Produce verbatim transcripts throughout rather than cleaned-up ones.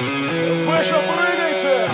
Вы же прыгаете!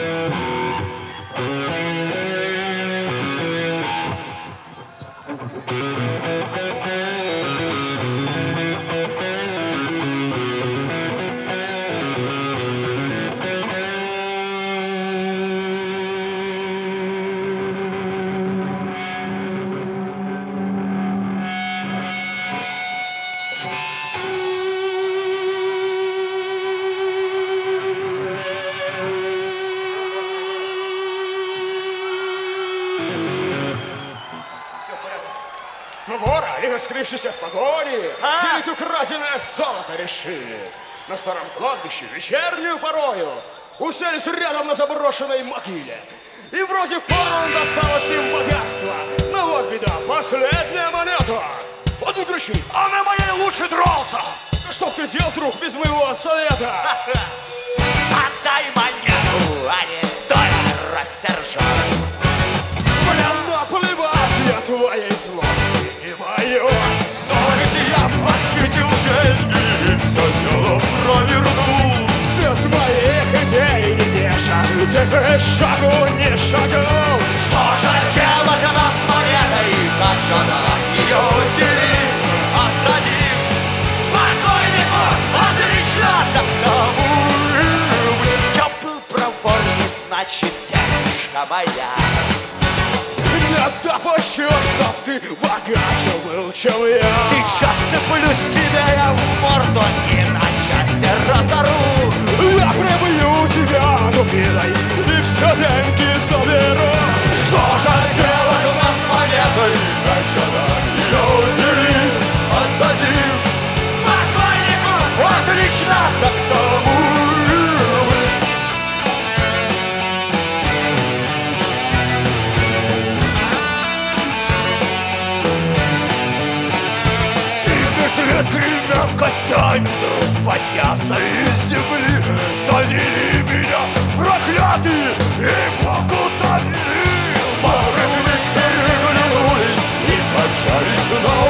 Вора, лихо скрывшись от погони, А? делить украденное золото решили. На старом кладбище вечернюю порою уселись рядом на заброшенной могиле. И вроде поровну досталось им богатство. Но вот беда, последняя монета. Вот выключи. А на моей лучше дрался. Что б ты делал, друг, без моего совета? Отдай монету, а не дай рассержать. Мне наплевать я твоей злости и боюсь. Но ведь я похитил деньги и все дело провернул. Без моих идей не веша, ты к шагу не шагнул. Что же делать нам с монетой, как же нам ее делить? Отдадим покойнику, отлично, так тому. Я был проворней, значит, девушка моя. Не допущу, чтоб ты богаче был, чем я. Сейчас цеплюсь тебе я в морду и на части разору. Я прибью тебя дубиной и все деньги заберу. Что же делать у нас с монетой, как же нам ее делить? Отдадим покойнику, отлично, так тому. Гривен костями вдруг поднялся из земли. Донили меня проклятые и Богу донили. Воры переглянулись и помчались снова.